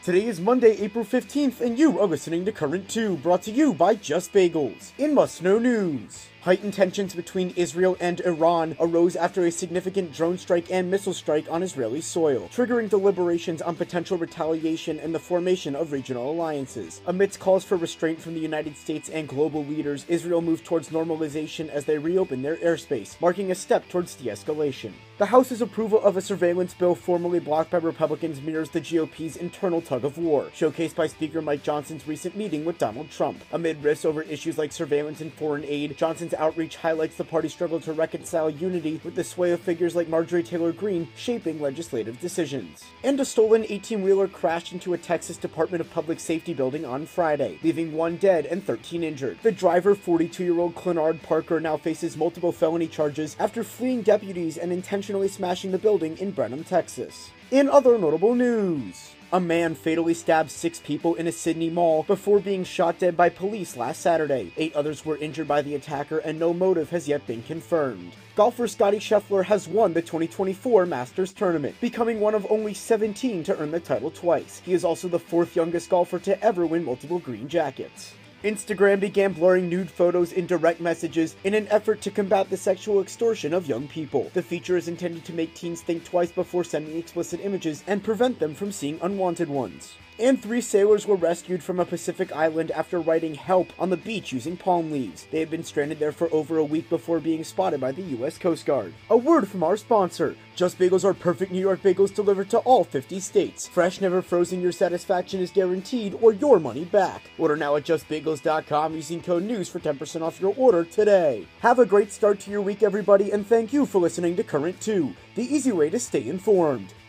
Today is Monday, April 15th, and you are listening to Current 2, brought to you by Just Bagels. In must-know news, heightened tensions between Israel and Iran arose after a significant drone strike and missile strike on Israeli soil, triggering deliberations on potential retaliation and the formation of regional alliances. Amidst calls for restraint from the United States and global leaders, Israel moved towards normalization as they reopened their airspace, marking a step towards de-escalation. The House's approval of a surveillance bill formerly blocked by Republicans mirrors the GOP's internal tug-of-war, showcased by Speaker Mike Johnson's recent meeting with Donald Trump. Amid rifts over issues like surveillance and foreign aid, Johnson's outreach highlights the party's struggle to reconcile unity with the sway of figures like Marjorie Taylor Greene shaping legislative decisions. And a stolen 18-wheeler crashed into a Texas Department of Public Safety building on Friday, leaving 1 dead and 13 injured. The driver, 42-year-old Clenard Parker, now faces multiple felony charges after fleeing deputies and intentionally smashing the building in Brenham, Texas. In other notable news, a man fatally stabbed 6 people in a Sydney mall before being shot dead by police last Saturday. 8 others were injured by the attacker, and no motive has yet been confirmed. Golfer Scottie Scheffler has won the 2024 Masters Tournament, becoming one of only 17 to earn the title twice. He is also the 4th youngest golfer to ever win multiple green jackets. Instagram began blurring nude photos in direct messages in an effort to combat the sexual extortion of young people. The feature is intended to make teens think twice before sending explicit images and prevent them from seeing unwanted ones. And 3 sailors were rescued from a Pacific island after writing "help" on the beach using palm leaves. They had been stranded there for over a week before being spotted by the US Coast Guard. A word from our sponsor. Just Bagels are perfect New York bagels delivered to all 50 states. Fresh, never frozen, your satisfaction is guaranteed or your money back. Order now at justbagels.com using code NEWS for 10% off your order today. Have a great start to your week, everybody, and thank you for listening to Current 2, the easy way to stay informed.